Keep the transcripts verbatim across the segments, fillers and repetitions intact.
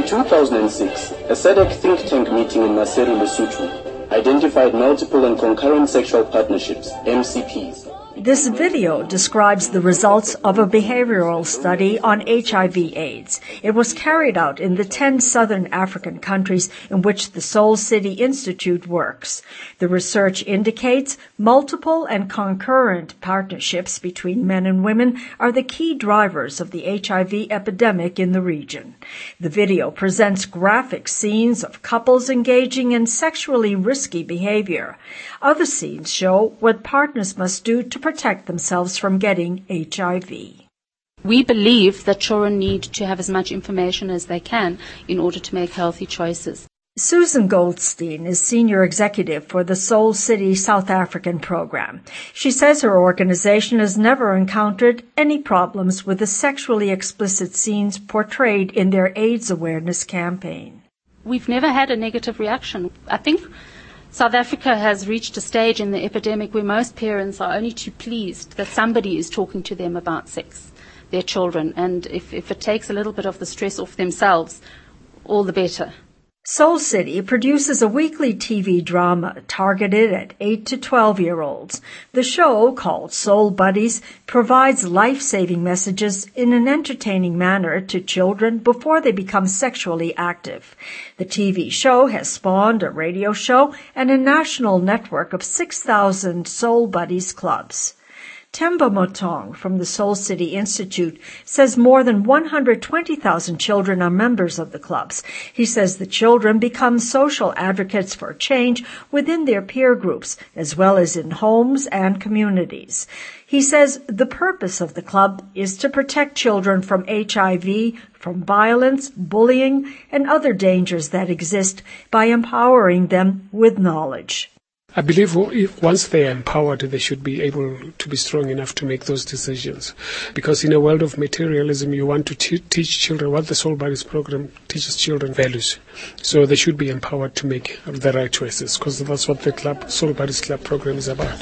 two thousand six, a S A D C think tank meeting in Maseru, Lesotho identified multiple and concurrent sexual partnerships, M C Ps. This video describes the results of a behavioral study on H I V AIDS. It was carried out in the ten southern African countries in which the Soul City Institute works. The research indicates multiple and concurrent partnerships between men and women are the key drivers of the H I V epidemic in the region. The video presents graphic scenes of couples engaging in sexually risky behavior. Other scenes show what partners must do to protect themselves from getting H I V. We believe that children need to have as much information as they can in order to make healthy choices. Susan Goldstein is Senior Executive for the Soul City South African program. She says her organization has never encountered any problems with the sexually explicit scenes portrayed in their AIDS awareness campaign. We've never had a negative reaction. I think South Africa has reached a stage in the epidemic where most parents are only too pleased that somebody is talking to them about sex, their children, and if, if it takes a little bit of the stress off themselves, all the better. Soul City produces a weekly T V drama targeted at eight to twelve-year-olds. The show, called Soul Buddies, provides life-saving messages in an entertaining manner to children before they become sexually active. The T V show has spawned a radio show and a national network of six thousand Soul Buddies clubs. Temba Motong from the Soul City Institute says more than one hundred twenty thousand children are members of the clubs. He says the children become social advocates for change within their peer groups, as well as in homes and communities. He says the purpose of the club is to protect children from H I V, from violence, bullying, and other dangers that exist by empowering them with knowledge. I believe once they are empowered, they should be able to be strong enough to make those decisions. Because in a world of materialism, you want to te- teach children what the Soul Buddies program teaches children values. So they should be empowered to make the right choices, because that's what the club, Soul Buddies Club program is about.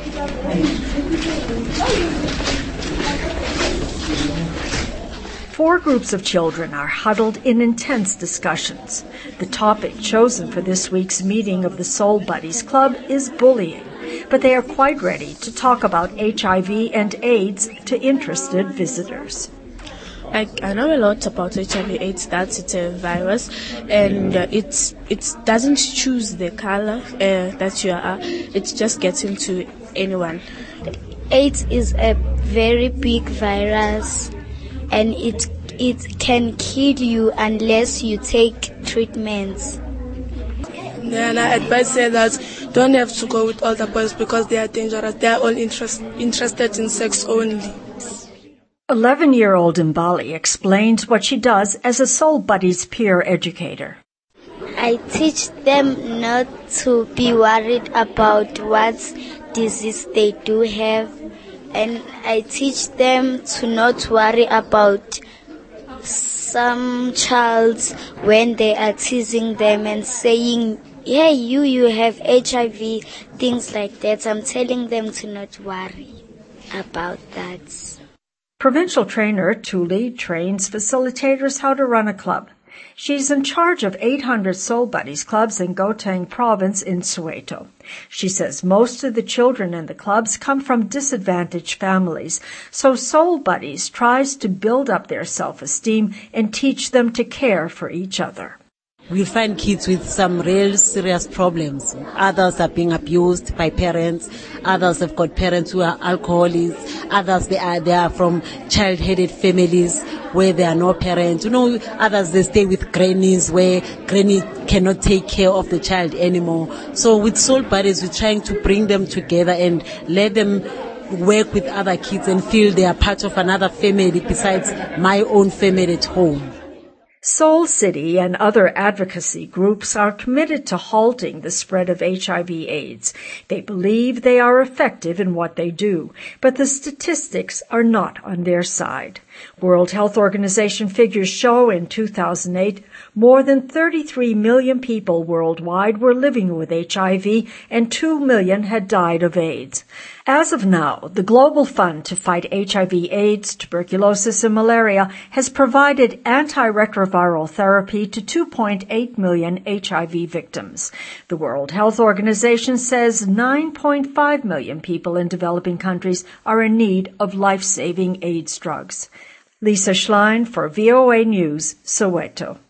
Four groups of children are huddled in intense discussions. The topic chosen for this week's meeting of the Soul Buddies Club is bullying, but they are quite ready to talk about H I V and AIDS to interested visitors. I, I know a lot about H I V AIDS, that it's a virus, and uh, it's it doesn't choose the color uh, that you are. It just gets into anyone. AIDS is a very big virus, and it it can kill you unless you take treatments. Then I advise say that don't have to go with all the boys because they are dangerous. They are all interest, interested in sex only. eleven-year-old Mbali explains what she does as a Soul Buddies peer educator. I teach them not to be worried about what disease they do have, and I teach them to not worry about some childs when they are teasing them and saying, hey, you, you have H I V, things like that. I'm telling them to not worry about that. Provincial trainer Tuli trains facilitators how to run a club. She's in charge of eight hundred Soul Buddies clubs in Gauteng province in Soweto. She says most of the children in the clubs come from disadvantaged families, so Soul Buddies tries to build up their self-esteem and teach them to care for each other. We find kids with some real serious problems. Others are being abused by parents. Others have got parents who are alcoholics. Others, they are, they are from child-headed families where there are no parents. You know, others, they stay with grannies where granny cannot take care of the child anymore. So with Soul Buddies, we're trying to bring them together and let them work with other kids and feel they are part of another family besides my own family at home. Soul City and other advocacy groups are committed to halting the spread of H I V AIDS. They believe they are effective in what they do, but the statistics are not on their side. World Health Organization figures show in two thousand eight, more than thirty-three million people worldwide were living with H I V and two million had died of AIDS. As of now, the Global Fund to fight H I V AIDS, tuberculosis, and malaria has provided antiretroviral therapy to two point eight million H I V victims. The World Health Organization says nine point five million people in developing countries are in need of life-saving AIDS drugs. Lisa Schlein for V O A News, Soweto.